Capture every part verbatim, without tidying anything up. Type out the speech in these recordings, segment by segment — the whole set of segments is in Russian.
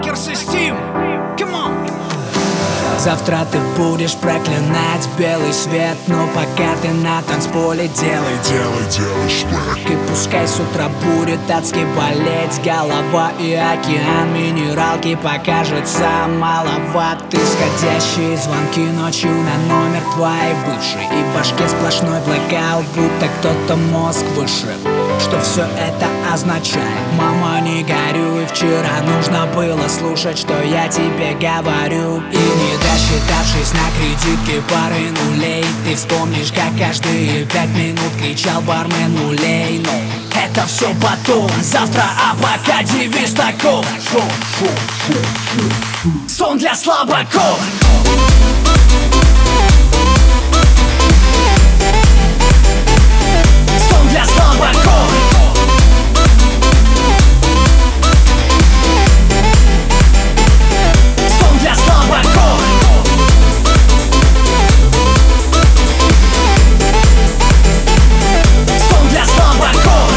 Hacker System. Come on. Завтра ты будешь проклинать белый свет, но пока ты на танцполе делай, делай, делай швек. И пускай с утра будет адски болеть голова и океан минералки покажется маловат. Исходящие звонки ночью на номер твоей бывшей, и в башке сплошной блэкаут, будто кто-то мозг вышиб. Что все это означает? Мама, не горюй, вчера нужно было слушать, что я тебе говорю. И не досчитавшись на кредитке пары нулей, ты вспомнишь, как каждые пять минут кричал бармен нулей. Но это все потом, завтра, а пока девиз таков: сон для слабаков. Сон для слабаков. Сон для слабаков. Сон для слабаков.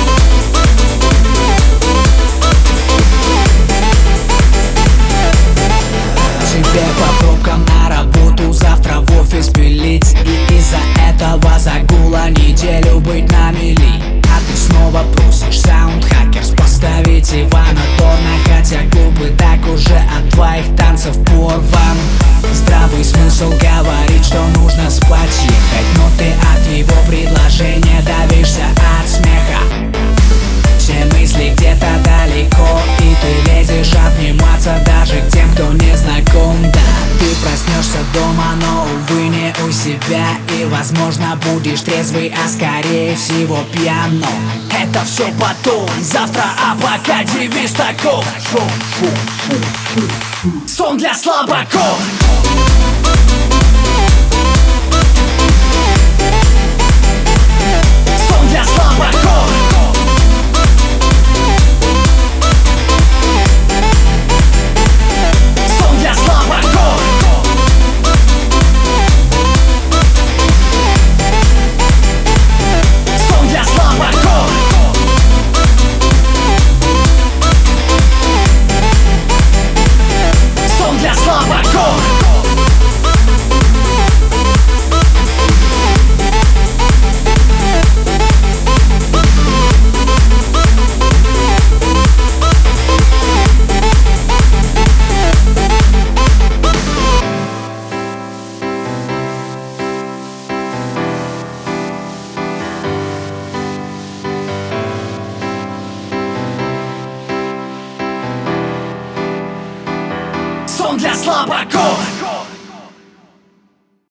Тебе по пробкам на работу, завтра в офис пилить, и из-за этого загула неделю быть на мели. А ты снова просишь Soundhackers поставить Ивана Торна, хотя губы так уже от твоих танцев порван. Здравый смысл говорит, что нужно спать ехать, но ты от его предложения давишься от смеха. Все мысли где-то далеко, и ты лезешь обниматься даже к тем, кто не знаком. Да, ты проснешься дома, но, увы, не у себя, и, возможно, будешь трезвый, а скорее всего пьян. Но это все потом, завтра, а пока девиз таков: сон для слабаков. Сон для слабаков. Сон для слабаков. Сон для слабаков. Сон для слабаков. Сон для слабаков.